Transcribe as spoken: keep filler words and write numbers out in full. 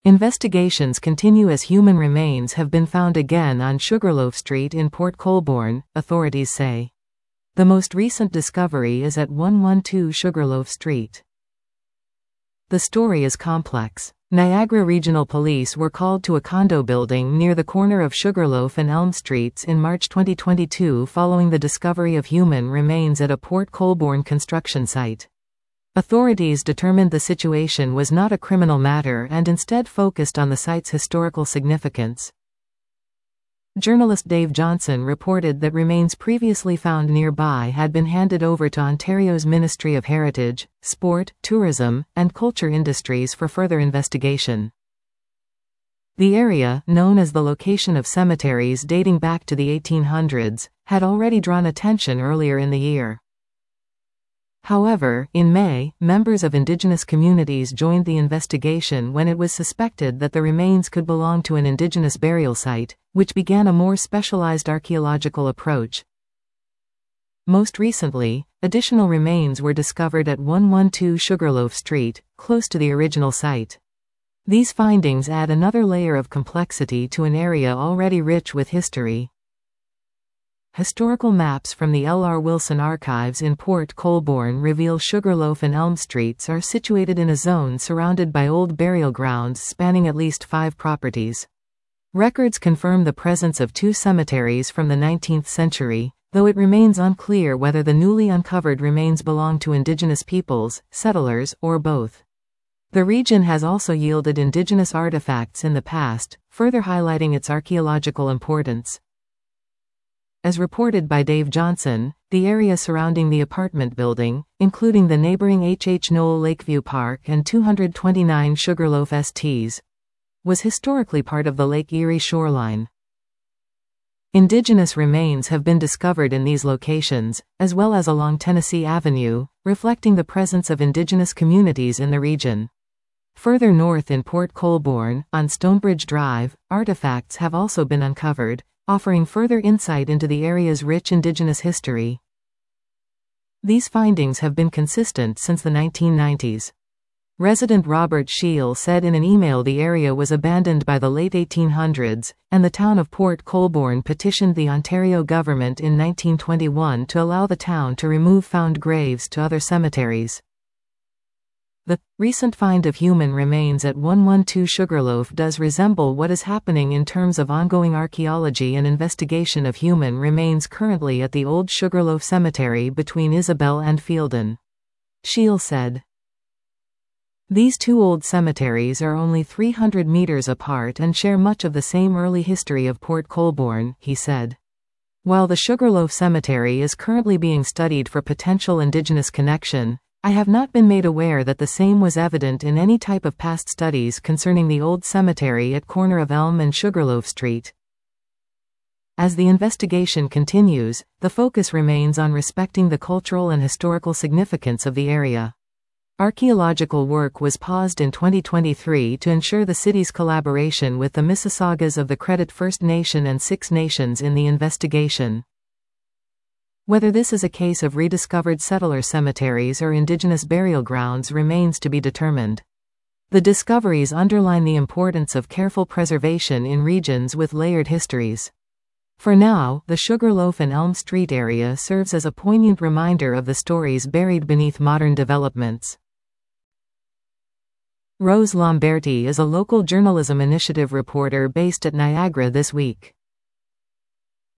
Investigations continue as human remains have been found again on Sugarloaf Street in Port Colborne, authorities say. The most recent discovery is at one twelve Sugarloaf Street. The story is complex. Niagara Regional Police were called to a condo building near the corner of Sugarloaf and Elm Streets in March twenty twenty-two following the discovery of human remains at a Port Colborne construction site. Authorities determined the situation was not a criminal matter and instead focused on the site's historical significance. Journalist Dave Johnson reported that remains previously found nearby had been handed over to Ontario's Ministry of Heritage, Sport, Tourism, and Culture Industries for further investigation. The area, known as the location of cemeteries dating back to the eighteen hundreds, had already drawn attention earlier in the year. However, in May, members of Indigenous communities joined the investigation when it was suspected that the remains could belong to an Indigenous burial site, which began a more specialized archaeological approach. Most recently, additional remains were discovered at one twelve Sugarloaf Street, close to the original site. These findings add another layer of complexity to an area already rich with history. Historical maps from the L R Wilson Archives in Port Colborne reveal Sugarloaf and Elm Streets are situated in a zone surrounded by old burial grounds spanning at least five properties. Records confirm the presence of two cemeteries from the nineteenth century, though it remains unclear whether the newly uncovered remains belong to Indigenous peoples, settlers, or both. The region has also yielded Indigenous artifacts in the past, further highlighting its archaeological importance. As reported by Dave Johnson, the area surrounding the apartment building, including the neighboring H H Knoll Lakeview Park and two twenty-nine Sugarloaf Estates, was historically part of the Lake Erie shoreline. Indigenous remains have been discovered in these locations, as well as along Tennessee Avenue, reflecting the presence of Indigenous communities in the region. Further north in Port Colborne, on Stonebridge Drive, artifacts have also been uncovered, offering further insight into the area's rich Indigenous history. These findings have been consistent since the nineteen nineties. Resident Robert Scheel said in an email the area was abandoned by the late eighteen hundreds, and the town of Port Colborne petitioned the Ontario government in nineteen twenty-one to allow the town to remove found graves to other cemeteries. The recent find of human remains at one twelve Sugarloaf does resemble what is happening in terms of ongoing archaeology and investigation of human remains currently at the old Sugarloaf Cemetery between Isabel and Fielden. Scheel said. These two old cemeteries are only three hundred meters apart and share much of the same early history of Port Colborne, he said. While the Sugarloaf Cemetery is currently being studied for potential Indigenous connection, I have not been made aware that the same was evident in any type of past studies concerning the old cemetery at corner of Elm and Sugarloaf Street. As the investigation continues, the focus remains on respecting the cultural and historical significance of the area. Archaeological work was paused in twenty twenty-three to ensure the city's collaboration with the Mississaugas of the Credit First Nation and Six Nations in the investigation. Whether this is a case of rediscovered settler cemeteries or Indigenous burial grounds remains to be determined. The discoveries underline the importance of careful preservation in regions with layered histories. For now, the Sugarloaf and Elm Street area serves as a poignant reminder of the stories buried beneath modern developments. Rose Lamberti is a local journalism initiative reporter based at Niagara this week.